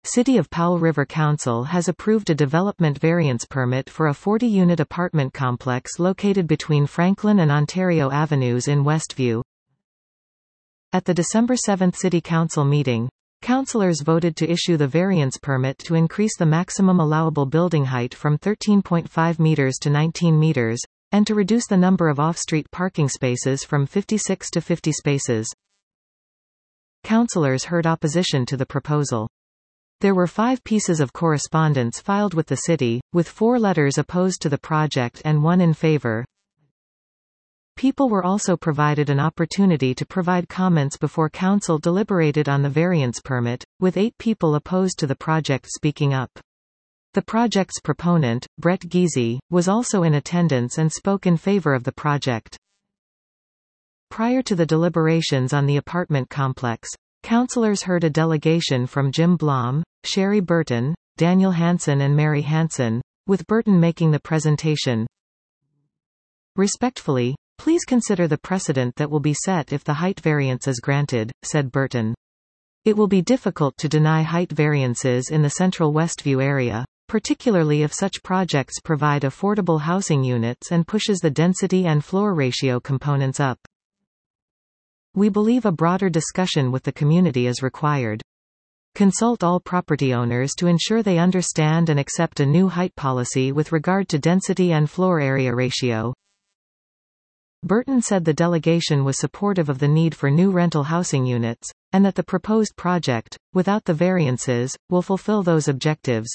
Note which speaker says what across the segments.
Speaker 1: City of Powell River Council has approved a development variance permit for a 40-unit apartment complex located between Franklin and Ontario Avenues in Westview. At the December 7 City Council meeting, councillors voted to issue the variance permit to increase the maximum allowable building height from 13.5 meters to 19 meters, and to reduce the number of off-street parking spaces from 56 to 50 spaces. Councillors heard opposition to the proposal. There were 5 pieces of correspondence filed with the city, with 4 letters opposed to the project and 1 in favor. People were also provided an opportunity to provide comments before council deliberated on the variance permit, with 8 people opposed to the project speaking up. The project's proponent, Brett Giese, was also in attendance and spoke in favor of the project. Prior to the deliberations on the apartment complex, councillors heard a delegation from Jim Blom, Sherry Burton, Daniel Hansen and Mary Hansen, with Burton making the presentation. Respectfully, please consider the precedent that will be set if the height variance is granted, said Burton. It will be difficult to deny height variances in the central Westview area, particularly if such projects provide affordable housing units and pushes the density and floor ratio components up. We believe a broader discussion with the community is required. Consult all property owners to ensure they understand and accept a new height policy with regard to density and floor area ratio. Burton said the delegation was supportive of the need for new rental housing units, and that the proposed project, without the variances, will fulfill those objectives.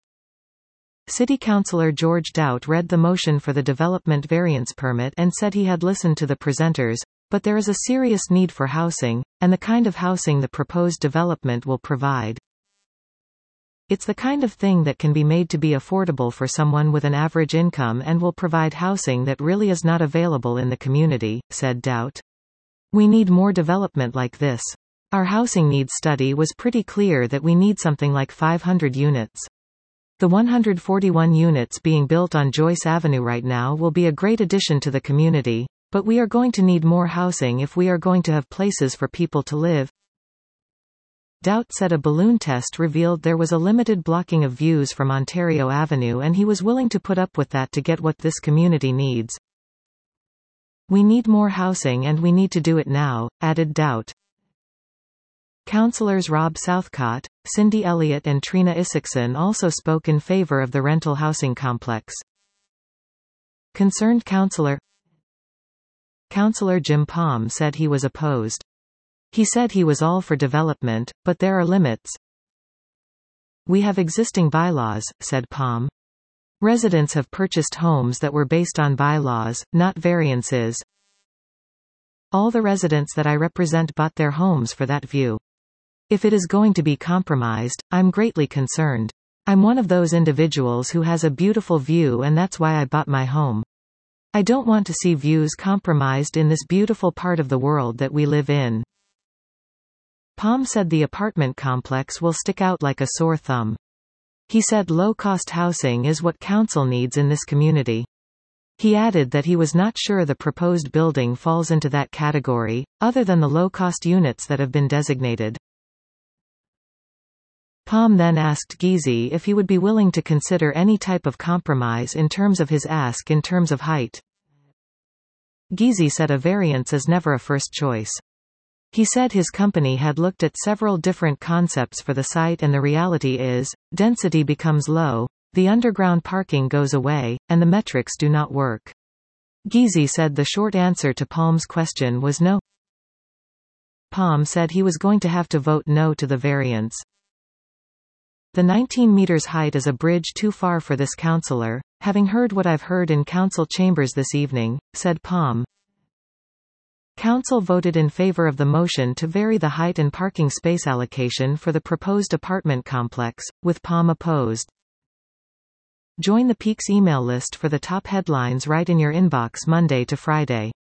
Speaker 1: City Councillor George Doubt read the motion for the development variance permit and said he had listened to the presenters, but there is a serious need for housing, and the kind of housing the proposed development will provide. It's the kind of thing that can be made to be affordable for someone with an average income and will provide housing that really is not available in the community, said Doubt. We need more development like this. Our housing needs study was pretty clear that we need something like 500 units. The 141 units being built on Joyce Avenue right now will be a great addition to the community, but we are going to need more housing if we are going to have places for people to live. Doubt said a balloon test revealed there was a limited blocking of views from Ontario Avenue and he was willing to put up with that to get what this community needs. We need more housing and we need to do it now, added Doubt. Councillors Rob Southcott, Cindy Elliott and Trina Isaacson also spoke in favor of the rental housing complex. Concerned Councillor Jim Palm said he was opposed. He said he was all for development, but there are limits. We have existing bylaws, said Palm. Residents have purchased homes that were based on bylaws, not variances. All the residents that I represent bought their homes for that view. If it is going to be compromised, I'm greatly concerned. I'm one of those individuals who has a beautiful view and that's why I bought my home. I don't want to see views compromised in this beautiful part of the world that we live in. Palm said the apartment complex will stick out like a sore thumb. He said low-cost housing is what council needs in this community. He added that he was not sure the proposed building falls into that category, other than the low-cost units that have been designated. Palm then asked Giese if he would be willing to consider any type of compromise in terms of his ask in terms of height. Giese said a variance is never a first choice. He said his company had looked at several different concepts for the site and the reality is, density becomes low, the underground parking goes away, and the metrics do not work. Giese said the short answer to Palm's question was no. Palm said he was going to have to vote no to the variance. The 19 meters height is a bridge too far for this councillor, having heard what I've heard in council chambers this evening, said Palm. Council voted in favor of the motion to vary the height and parking space allocation for the proposed apartment complex, with Palm opposed. Join the Peaks email list for the top headlines right in your inbox Monday to Friday.